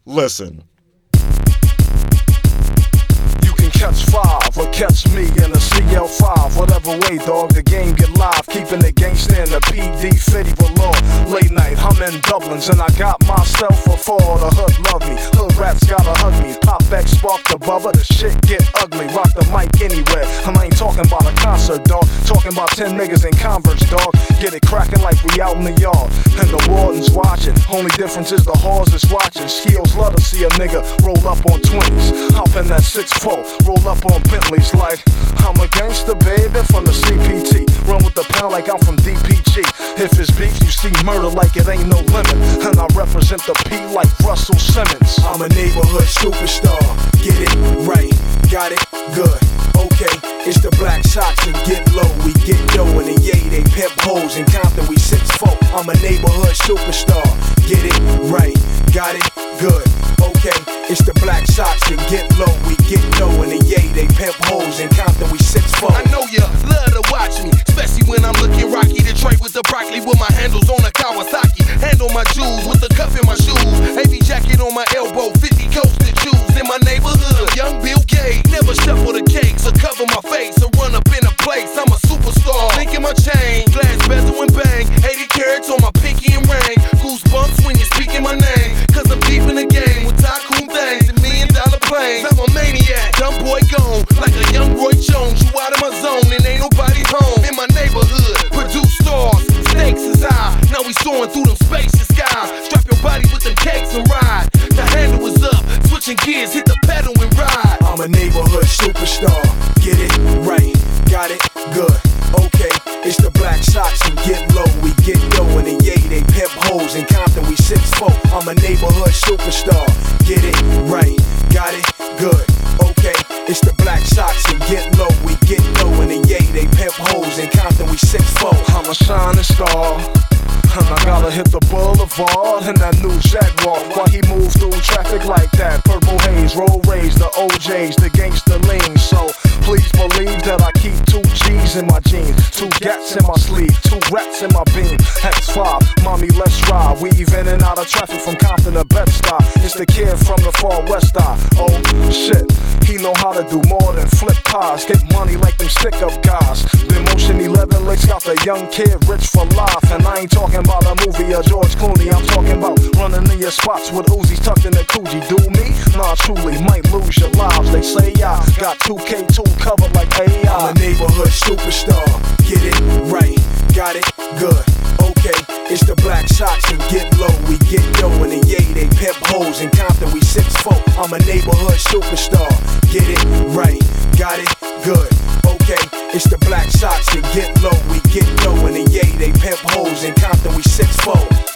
Listen. Catch 5 or catch me in a CL5. Whatever way, dog, the game get live. Keeping the gangsta in the PD 50 below. Late night, I'm in Dublins and I got myself a fall. The hood love me, hood rats gotta hug me. Pop back, spark the bubba, the shit get ugly. Rock the mic anywhere, I ain't talking about a concert, dog. Talking about 10 niggas in Converse, dog. Get it cracking like we out in the yard. And the warden's watching, only difference is the whores is watching. Skills love to see a nigga roll up on 20s. Hop in that 6'4", roll up on Bentleys like I'm a gangster, baby, from the CPT. Run with the pound like I'm from DPG. If it's beef, you see murder like it ain't no limit. And I represent the P like Russell Simmons. I'm a neighborhood superstar. Get it right, got it good. Okay, it's the Black Sox and get low. We get dough in the yay, they pimp hoes. In Compton, we 6'4". I'm a neighborhood superstar. Get it right, got it good. Okay, it's the Black Sox and get low. We get dough in the yay, they pimp hoes. In Compton, we 6'4". I know ya love to watch me, especially when I'm looking rocky. The tray with the broccoli with my handles on a Kawasaki. Handle my jewels with the cuff in my shoes. AV jacket on my elbow, 50 coasted shoes. In my neighborhood, young Bill Gates. Never shuffle the cakes or cover my face or run up in a place. I'm a superstar. Thinking my chain, glass bezel and bang. 80 carats on my pinky and ring. Goosebumps when you're speaking my name. Cause I'm deep in the game with tycoon things and $1 million planes. I'm a maniac, dumb boy gone. Like a young Roy Jones, you out of my zone and ain't nobody home. In my neighborhood, produce stars, stakes is high. Now we soaring through them spacious skies. Strap your body with them cakes and ride. The handle is up, switching gears, hit the pedal and ride. I'm a neighborhood superstar. Get it right, got it good. Okay, it's the Black Sox and get low. We get dough in the yay, they pimp hoes. In Compton, we 6'4". I'm a neighborhood superstar. Get it right, got it good. Okay, it's the Black Sox and get low. We get dough in the yay, they pimp hoes. In Compton, we 6'4". I'm a shining star. And I gotta hit the boulevard in that new Jaguar. While he moves through traffic like that. Purple haze, roll rays, the OJs, the gangster lean. So please believe that I keep 2 G's in my jeans, 2 gats in my sleeve, 2 rats in my beam. X5, mommy, let's ride. Weave in and out of traffic from Compton to Bed-Stuy. It's the kid from the far west side. Oh shit, he know how to do more than flip pies. Get money like them stick-up guys. The Motion 11 licks got the young kid rich for life. And I ain't talking about a movie of George Clooney. I'm talking about running in your spots with Uzis tucked in the Coogee. Do me? Nah, truly, might lose your lives. They say I got 2K2 covered like AI. I'm a neighborhood superstar. Get it right, got it good. Okay, it's the Black Sox and get low. We get dough in the yay, they pimp hoes. In Compton, we 6'4". I'm a neighborhood superstar. Get it right, got it good. Okay, it's the Black Sox and get low. We get dough in the yay, they pimp hoes. In Compton, we 6'4".